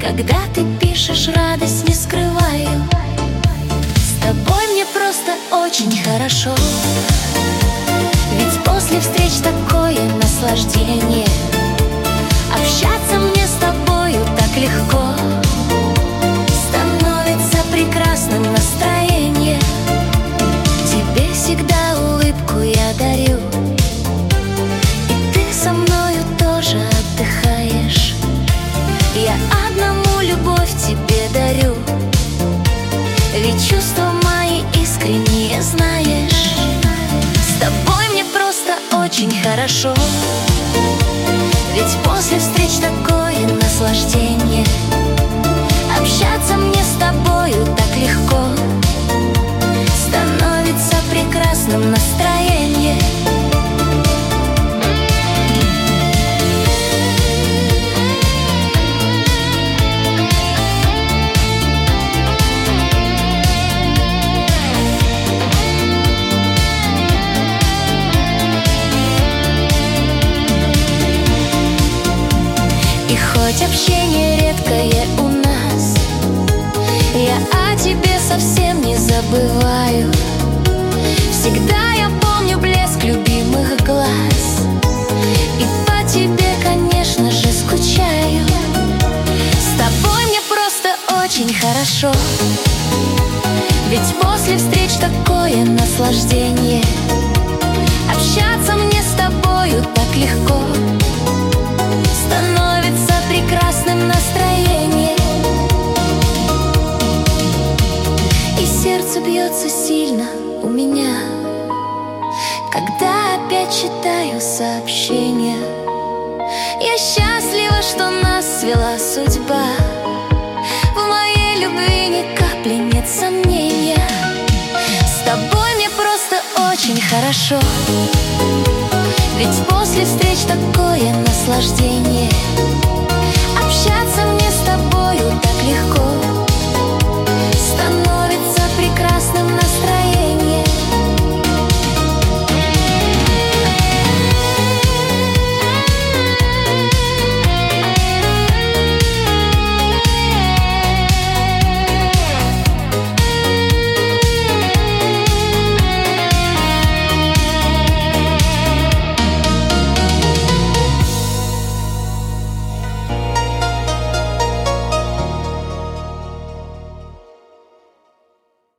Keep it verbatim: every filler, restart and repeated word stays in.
Когда ты пишешь, радость не скрываю. С тобой мне просто очень хорошо. Ведь после встреч такое наслаждение. Общаться мне с тобою так легко. Становится прекрасным настроение. Тебе всегда улыбку я дарю. И ты со мною тоже отдыхаешь. Я одному любовь тебе дарю. Ведь чувства мои искренние, знаешь. С тобой мне просто очень хорошо. Ведь после встреч такое наслаждение. Общаться мне с тобою так легко. Становится прекрасным настроение. И хоть общение редкое у нас, я о тебе совсем не забываю. Всегда я помню блеск любимых глаз. И по тебе, конечно же, скучаю. С тобой мне просто очень хорошо. Ведь после встреч такое наслаждение. Общаться мне с тобою так легко. Становится прекрасным настроение. И сердце бьется сильно у меня, когда опять читаю сообщения. Я счастлива, что нас свела судьба. В моей любви ни капли нет сомнения. С тобой мне просто очень хорошо. Ведь после встреч такое наслаждение.